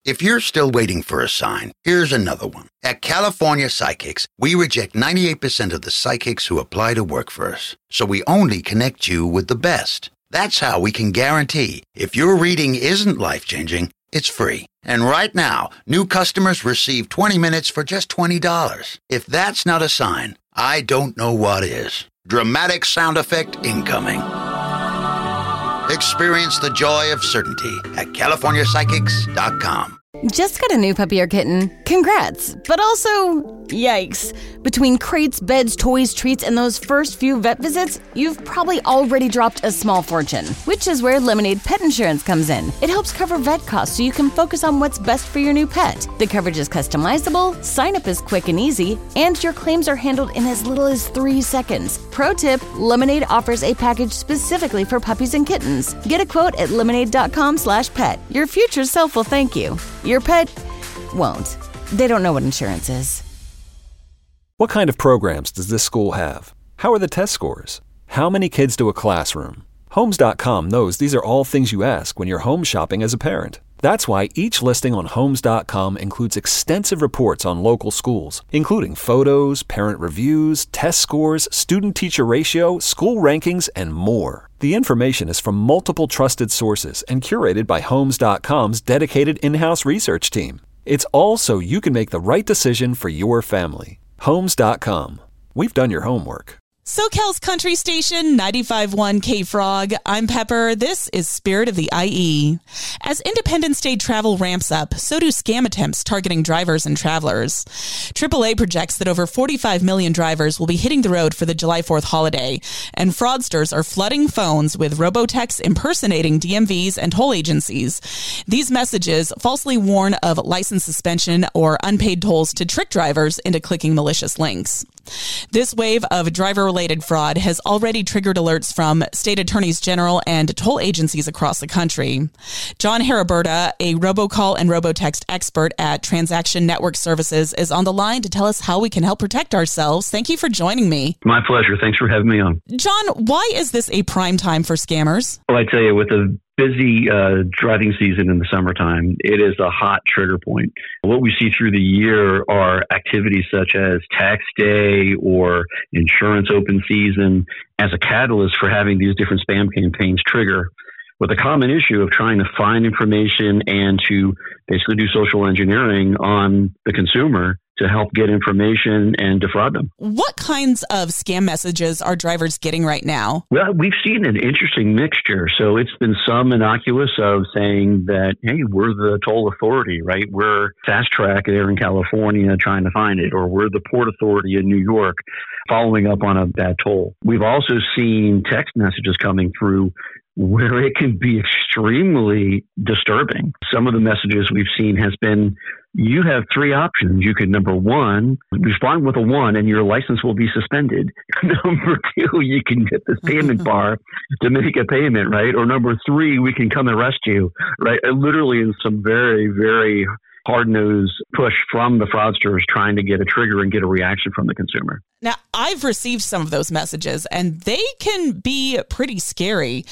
If you're still waiting for a sign, here's another one. At California Psychics, we reject 98% of the psychics who apply to work for us. So we only connect you with the best. That's how we can guarantee if your reading isn't life-changing, it's free. And right now, new customers receive 20 minutes for just $20. If that's not a sign, I don't know what is. Dramatic sound effect incoming. Experience the joy of certainty at CaliforniaPsychics.com. Just got a new puppy or kitten? Congrats, but also, yikes. Between crates, beds, toys, treats, and those first few vet visits, you've probably already dropped a small fortune, which is where Lemonade Pet Insurance comes in. It helps cover vet costs so you can focus on what's best for your new pet. The coverage is customizable, sign-up is quick and easy, and your claims are handled in as little as 3 seconds. Pro tip, Lemonade offers a package specifically for puppies and kittens. Get a quote at lemonade.com/pet. Your future self will thank you. Your pet won't. They don't know what insurance is. What kind of programs does this school have? How are the test scores? How many kids to a classroom? Homes.com knows these are all things you ask when you're home shopping as a parent. That's why each listing on Homes.com includes extensive reports on local schools, including photos, parent reviews, test scores, student-teacher ratio, school rankings, and more. The information is from multiple trusted sources and curated by Homes.com's dedicated in-house research team. It's all so you can make the right decision for your family. Homes.com. We've done your homework. SoCal's Country Station, 95.1 K-Frog. I'm Pepper. This is Spirit of the IE. As Independence Day travel ramps up, so do scam attempts targeting drivers and travelers. AAA projects that over 45 million drivers will be hitting the road for the July 4th holiday, and fraudsters are flooding phones with robotexts impersonating DMVs and toll agencies. These messages falsely warn of license suspension or unpaid tolls to trick drivers into clicking malicious links. This wave of driver-related fraud has already triggered alerts from state attorneys general and toll agencies across the country. John Haraberta, a robocall and robotext expert at Transaction Network Services, is on the line to tell us how we can help protect ourselves. Thank you for joining me. My pleasure. Thanks for having me on. John, why is this a prime time for scammers? Well, I tell you, with a busy driving season in the summertime, it is a hot trigger point. What we see through the year are activities such as tax day or insurance open season as a catalyst for having these different spam campaigns trigger, with a common issue of trying to find information and to basically do social engineering on the consumer to help get information and defraud them. What kinds of scam messages are drivers getting right now? Well, we've seen an interesting mixture. So it's been some innocuous of saying that, hey, we're the toll authority, right? We're Fast Track there in California trying to find it, or we're the Port Authority in New York following up on a bad toll. We've also seen text messages coming through where it can be extremely disturbing. Some of the messages we've seen has been, you have 3 options. You could, number 1, respond with a 1 and your license will be suspended. Number 2, you can get this payment bar to make a payment, right? Or number 3, we can come arrest you, right? Literally in some very, very hard-nosed push from the fraudsters trying to get a trigger and get a reaction from the consumer. Now, I've received some of those messages, and they can be pretty scary.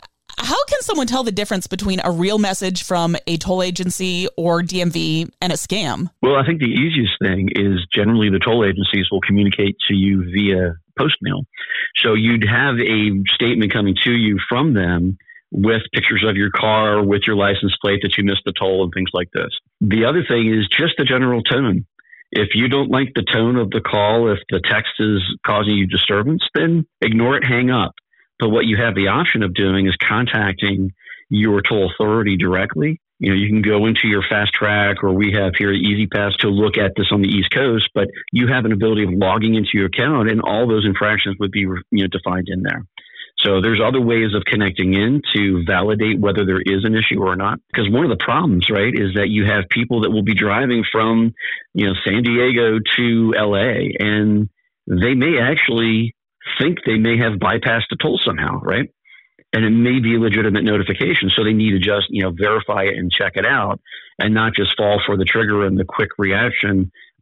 How can someone tell the difference between a real message from a toll agency or DMV and a scam? Well, I think the easiest thing is generally the toll agencies will communicate to you via post mail. So you'd have a statement coming to you from them with pictures of your car, with your license plate that you missed the toll and things like this. The other thing is just the general tone. If you don't like the tone of the call, if the text is causing you disturbance, then ignore it, hang up. But what you have the option of doing is contacting your toll authority directly. You know, you can go into your Fast Track, or we have here at E-ZPass to look at this on the East Coast, but you have an ability of logging into your account and all those infractions would be defined in there. So there's other ways of connecting in to validate whether there is an issue or not. Because one of the problems, right, is that you have people that will be driving from, San Diego to LA, and they may actually think they may have bypassed a toll somehow, right? And it may be a legitimate notification. So they need to just, verify it and check it out and not just fall for the trigger and the quick reaction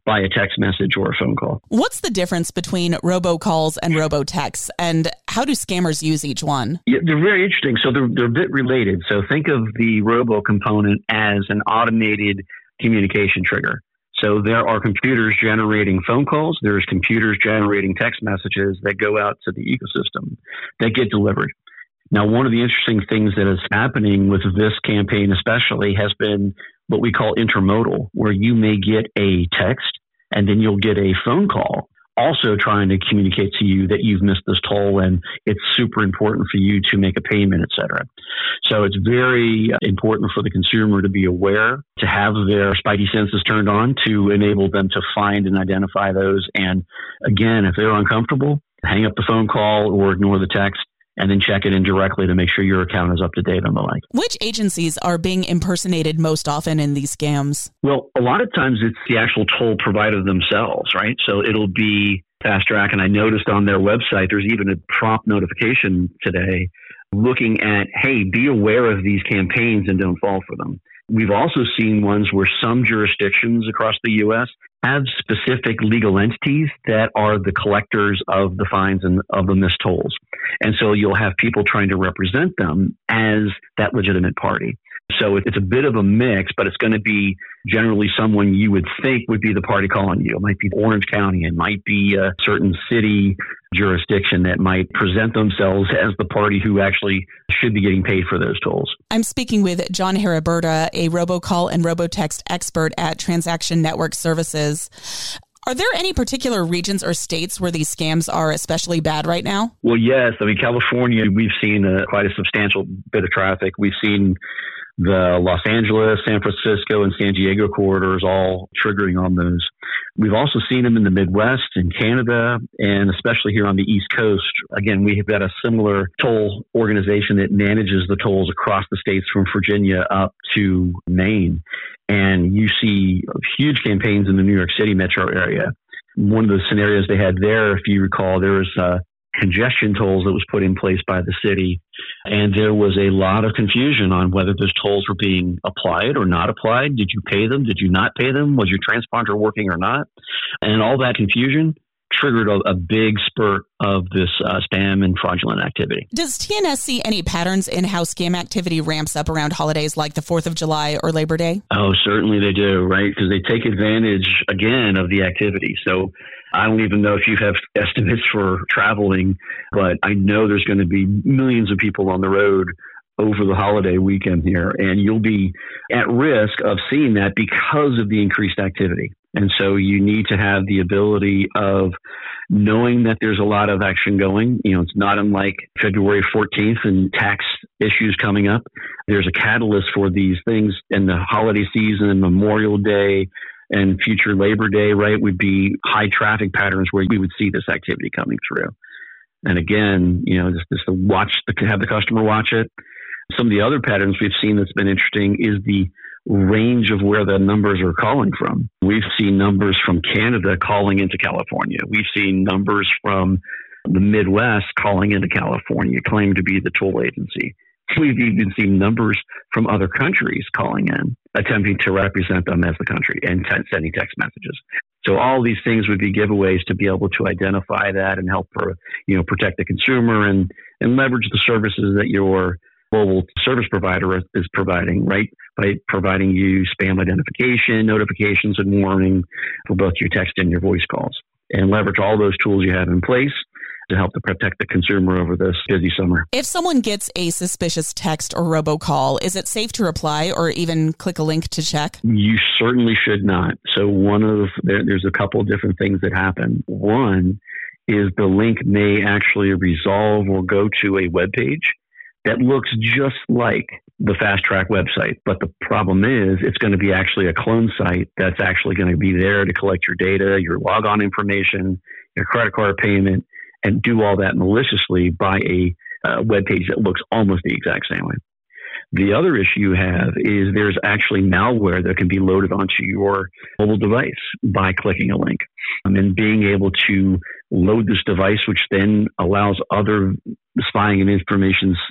by a text message or a phone call. What's the difference between robocalls and robotexts, and how do scammers use each one? Yeah, they're very interesting. So they're a bit related. So think of the robo component as an automated communication trigger. So there are computers generating phone calls. There's computers generating text messages that go out to the ecosystem that get delivered. Now, one of the interesting things that is happening with this campaign especially has been what we call intermodal, where you may get a text and then you'll get a phone call also trying to communicate to you that you've missed this toll and it's super important for you to make a payment, et cetera. So it's very important for the consumer to be aware, to have their spidey senses turned on to enable them to find and identify those. And again, if they're uncomfortable, hang up the phone call or ignore the text, and then check it in directly to make sure your account is up to date and the like. Which agencies are being impersonated most often in these scams? Well, a lot of times it's the actual toll provider themselves, right? So it'll be Fast Track, and I noticed on their website, there's even a prompt notification today looking at, hey, be aware of these campaigns and don't fall for them. We've also seen ones where some jurisdictions across the U.S. have specific legal entities that are the collectors of the fines and of the missed tolls. And so you'll have people trying to represent them as that legitimate party. So it's a bit of a mix, but it's going to be generally someone you would think would be the party calling you. It might be Orange County. It might be a certain city jurisdiction that might present themselves as the party who actually should be getting paid for those tolls. I'm speaking with John Heriberta, a robocall and robotext expert at Transaction Network Services. Are there any particular regions or states where these scams are especially bad right now? Well, yes. I mean, California, we've seen quite a substantial bit of traffic. We've seen the Los Angeles, San Francisco, and San Diego corridors all triggering on those. We've also seen them in the Midwest and Canada, and especially here on the East Coast. Again, we have got a similar toll organization that manages the tolls across the states from Virginia up to Maine. And you see huge campaigns in the New York City metro area. One of the scenarios they had there, if you recall, there was congestion tolls that was put in place by the city. And there was a lot of confusion on whether those tolls were being applied or not applied. Did you pay them? Did you not pay them? Was your transponder working or not? And all that confusion triggered a big spurt of this spam and fraudulent activity. Does TNS see any patterns in how scam activity ramps up around holidays like the 4th of July or Labor Day? Oh, certainly they do, right? Because they take advantage, again, of the activity. So I don't even know if you have estimates for traveling, but I know there's going to be millions of people on the road over the holiday weekend here, and you'll be at risk of seeing that because of the increased activity. And so you need to have the ability of knowing that there's a lot of action going. You know, it's not unlike February 14th and tax issues coming up. There's a catalyst for these things in the holiday season, Memorial Day, and future Labor Day, right, would be high traffic patterns where we would see this activity coming through. And again, you know, just to have the customer watch it. Some of the other patterns we've seen that's been interesting is the range of where the numbers are calling from. We've seen numbers from Canada calling into California. We've seen numbers from the Midwest calling into California, claiming to be the toll agency. We've even seen numbers from other countries calling in, attempting to represent them as the country and sending text messages. So all these things would be giveaways to be able to identify that and help protect the consumer and leverage the services that your mobile service provider is providing, right? By providing you spam identification, notifications, and warning for both your text and your voice calls. And leverage all those tools you have in place to help to protect the consumer over this busy summer. If someone gets a suspicious text or robocall, is it safe to reply or even click a link to check? You certainly should not. So there's a couple of different things that happen. One is the link may actually resolve or go to a web page that looks just like the Fast Track website. But the problem is it's going to be actually a clone site that's actually going to be there to collect your data, your logon information, your credit card payment, and do all that maliciously by a web page that looks almost the exact same way. The other issue you have is there's actually malware that can be loaded onto your mobile device by clicking a link. And being able to load this device, which then allows other spying and information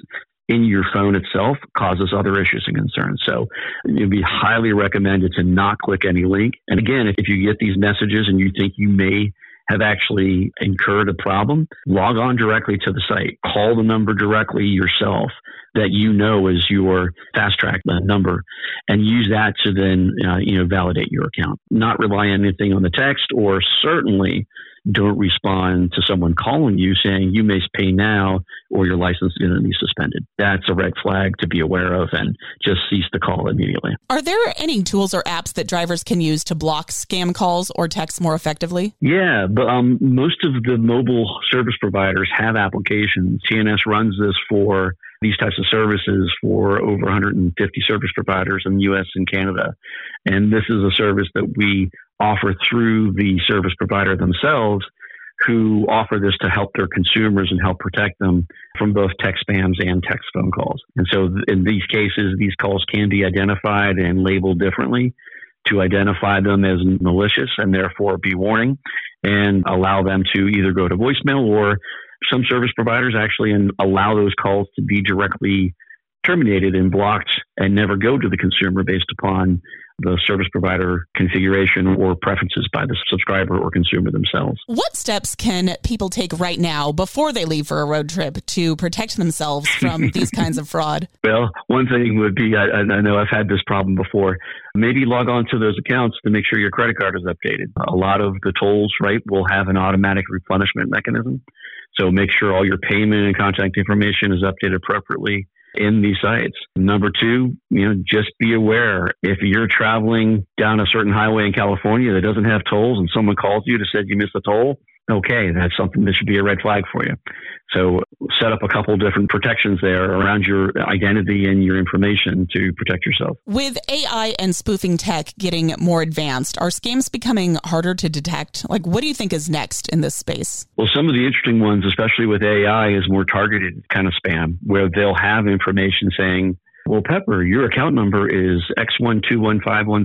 in your phone itself causes other issues and concerns. So it'd be highly recommended to not click any link. And again, if you get these messages and you think you may have actually incurred a problem, log on directly to the site. Call the number directly yourself that you know is your fast track number, and use that to then validate your account. Not rely on anything on the text, or certainly don't respond to someone calling you saying you may pay now or your license is going to be suspended. That's a red flag to be aware of, and just cease the call immediately. Are there any tools or apps that drivers can use to block scam calls or texts more effectively? Yeah, but most of the mobile service providers have applications. TNS runs this for these types of services for over 150 service providers in the U.S. and Canada. And this is a service that we offer through the service provider themselves, who offer this to help their consumers and help protect them from both text spams and text phone calls. And so in these cases, these calls can be identified and labeled differently to identify them as malicious and therefore be warning, and allow them to either go to voicemail, or some service providers actually allow those calls to be directly terminated and blocked and never go to the consumer based upon the service provider configuration or preferences by the subscriber or consumer themselves. What steps can people take right now before they leave for a road trip to protect themselves from these kinds of fraud? Well, one thing would be, I know I've had this problem before, maybe log on to those accounts to make sure your credit card is updated. A lot of the tolls, right, will have an automatic replenishment mechanism. So make sure all your payment and contact information is updated appropriately in these sites. Number two, just be aware, if you're traveling down a certain highway in California that doesn't have tolls and someone calls you to say you missed a toll, okay, that's something that should be a red flag for you. So set up a couple of different protections there around your identity and your information to protect yourself. With AI and spoofing tech getting more advanced, are scams becoming harder to detect? What do you think is next in this space? Well, some of the interesting ones, especially with AI, is more targeted kind of spam, where they'll have information saying, well, Pepper, your account number is X121516,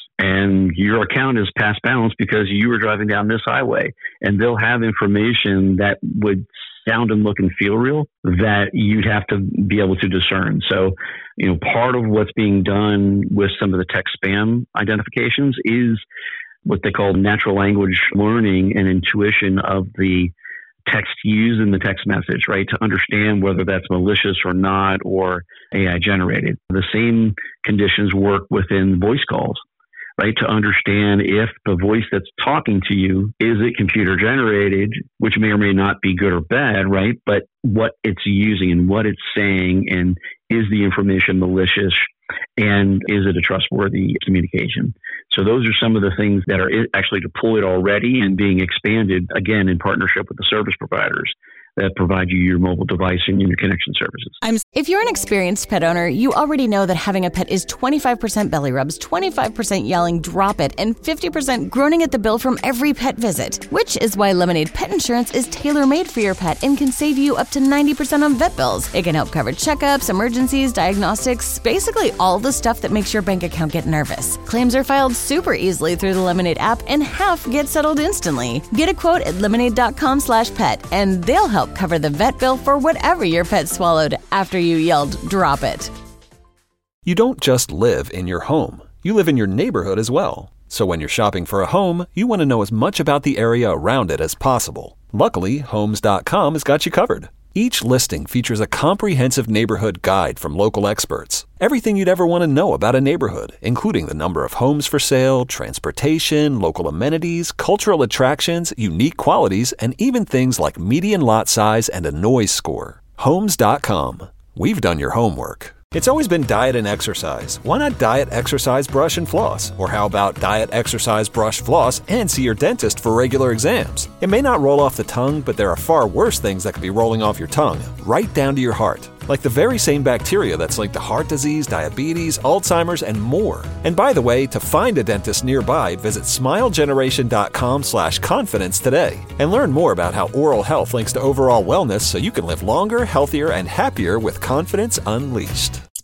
and your account is past balance because you were driving down this highway. And they'll have information that would sound and look and feel real that you'd have to be able to discern. So, part of what's being done with some of the text spam identifications is what they call natural language learning and intuition of the text used in the text message, right? To understand whether that's malicious or not, or AI generated. The same conditions work within voice calls, right? To understand if the voice that's talking to you, is it computer generated, which may or may not be good or bad, right? But what it's using and what it's saying, and is the information malicious, and is it a trustworthy communication? So those are some of the things that are actually deployed already and being expanded, again, in partnership with the service providers that provide you your mobile device and interconnection services. If you're an experienced pet owner, you already know that having a pet is 25% belly rubs, 25% yelling, drop it, and 50% groaning at the bill from every pet visit, which is why Lemonade Pet Insurance is tailor-made for your pet and can save you up to 90% on vet bills. It can help cover checkups, emergencies, diagnostics, basically all the stuff that makes your bank account get nervous. Claims are filed super easily through the Lemonade app, and half get settled instantly. Get a quote at lemonade.com/pet, and they'll help cover the vet bill for whatever your pet swallowed after you yelled, drop it. You don't just live in your home. You live in your neighborhood as well. So when you're shopping for a home, you want to know as much about the area around it as possible. Luckily, Homes.com has got you covered. Each listing features a comprehensive neighborhood guide from local experts. Everything you'd ever want to know about a neighborhood, including the number of homes for sale, transportation, local amenities, cultural attractions, unique qualities, and even things like median lot size and a noise score. Homes.com. We've done your homework. It's always been diet and exercise. Why not diet, exercise, brush, and floss? Or how about diet, exercise, brush, floss, and see your dentist for regular exams? It may not roll off the tongue, but there are far worse things that could be rolling off your tongue, right down to your heart. Like the very same bacteria that's linked to heart disease, diabetes, Alzheimer's, and more. And by the way, to find a dentist nearby, visit smilegeneration.com/confidence today and learn more about how oral health links to overall wellness so you can live longer, healthier, and happier with confidence unleashed.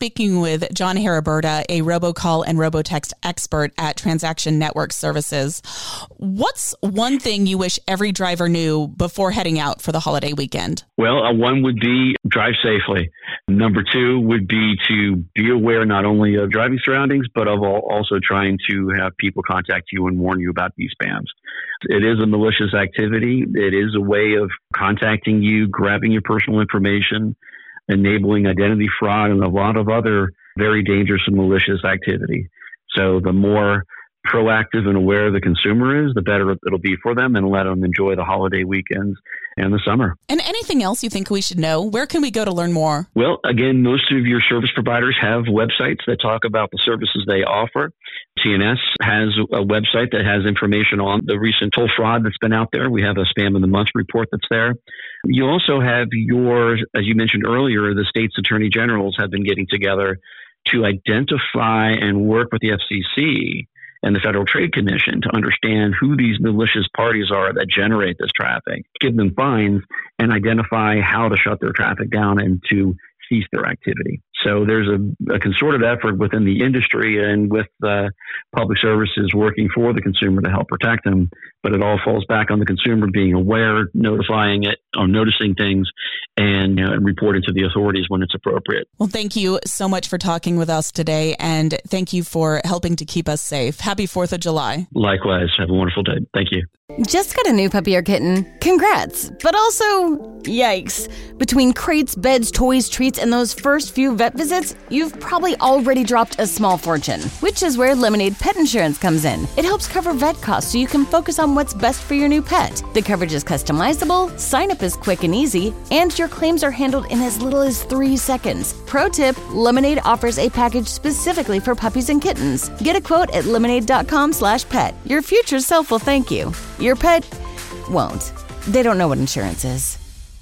speaking with John Haraberta, a robocall and robotext expert at Transaction Network Services. What's one thing you wish every driver knew before heading out for the holiday weekend? Well, one would be drive safely. Number two would be to be aware not only of driving surroundings, but of also trying to have people contact you and warn you about these spams. It is a malicious activity. It is a way of contacting you, grabbing your personal information, enabling identity fraud, and a lot of other very dangerous and malicious activity. So the more proactive and aware the consumer is, the better it'll be for them, and let them enjoy the holiday weekends and the summer. And anything else you think we should know? Where can we go to learn more? Well, again, most of your service providers have websites that talk about the services they offer. TNS has a website that has information on the recent toll fraud that's been out there. We have a Spam of the Month report that's there. You also have as you mentioned earlier, the state's attorney generals have been getting together to identify and work with the FCC and the Federal Trade Commission to understand who these malicious parties are that generate this traffic, give them fines, and identify how to shut their traffic down and to cease their activity. So there's a concerted effort within the industry and with public services working for the consumer to help protect them. But it all falls back on the consumer being aware, notifying it, or noticing things, and reporting to the authorities when it's appropriate. Well, thank you so much for talking with us today, and thank you for helping to keep us safe. Happy 4th of July. Likewise. Have a wonderful day. Thank you. Just got a new puppy or kitten? Congrats! But also, yikes. Between crates, beds, toys, treats, and those first few vet visits, you've probably already dropped a small fortune, which is where Lemonade Pet Insurance comes in. It helps cover vet costs so you can focus on what's best for your new pet. The coverage is customizable, sign-up is quick and easy, and your claims are handled in as little as 3 seconds. Pro tip, Lemonade offers a package specifically for puppies and kittens. Get a quote at lemonade.com/pet. Your future self will thank you. Your pet won't. They don't know what insurance is.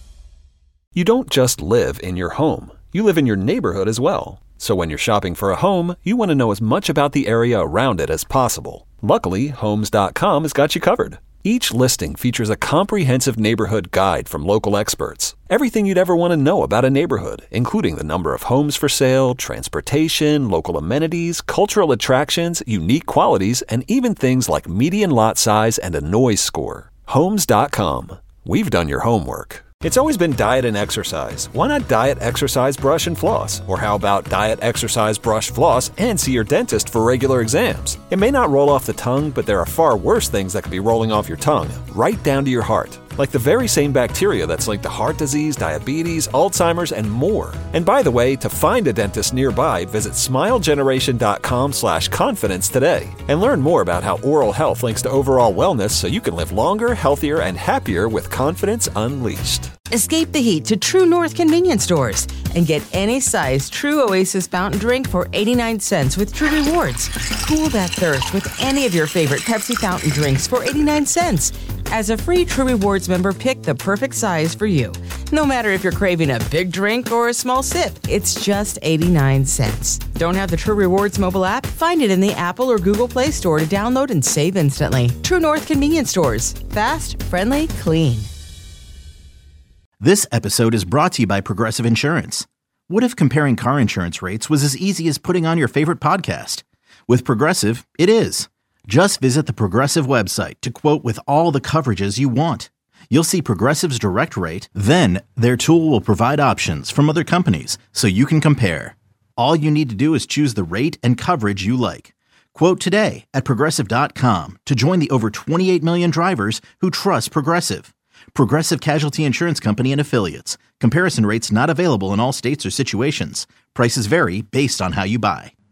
You don't just live in your home. You live in your neighborhood as well. So when you're shopping for a home, you want to know as much about the area around it as possible. Luckily, Homes.com has got you covered. Each listing features a comprehensive neighborhood guide from local experts. Everything you'd ever want to know about a neighborhood, including the number of homes for sale, transportation, local amenities, cultural attractions, unique qualities, and even things like median lot size and a noise score. Homes.com. We've done your homework. It's always been diet and exercise. Why not diet, exercise, brush, and floss? Or how about diet, exercise, brush, floss, and see your dentist for regular exams? It may not roll off the tongue, but there are far worse things that could be rolling off your tongue, right down to your heart. Like the very same bacteria that's linked to heart disease, diabetes, Alzheimer's, and more. And by the way, to find a dentist nearby, visit smilegeneration.com/confidence today and learn more about how oral health links to overall wellness so you can live longer, healthier, and happier with confidence unleashed. Escape the heat to True North convenience stores and get any size True Oasis fountain drink for 89 cents with True Rewards. Cool that thirst with any of your favorite Pepsi fountain drinks for 89 cents. As a free True Rewards member, pick the perfect size for you. No matter if you're craving a big drink or a small sip, it's just 89 cents. Don't have the True Rewards mobile app? Find it in the Apple or Google Play Store to download and save instantly. True North convenience stores. Fast, friendly, clean. This episode is brought to you by Progressive Insurance. What if comparing car insurance rates was as easy as putting on your favorite podcast? With Progressive, it is. Just visit the Progressive website to quote with all the coverages you want. You'll see Progressive's direct rate, then their tool will provide options from other companies so you can compare. All you need to do is choose the rate and coverage you like. Quote today at Progressive.com to join the over 28 million drivers who trust Progressive. Progressive Casualty Insurance Company and Affiliates. Comparison rates not available in all states or situations. Prices vary based on how you buy.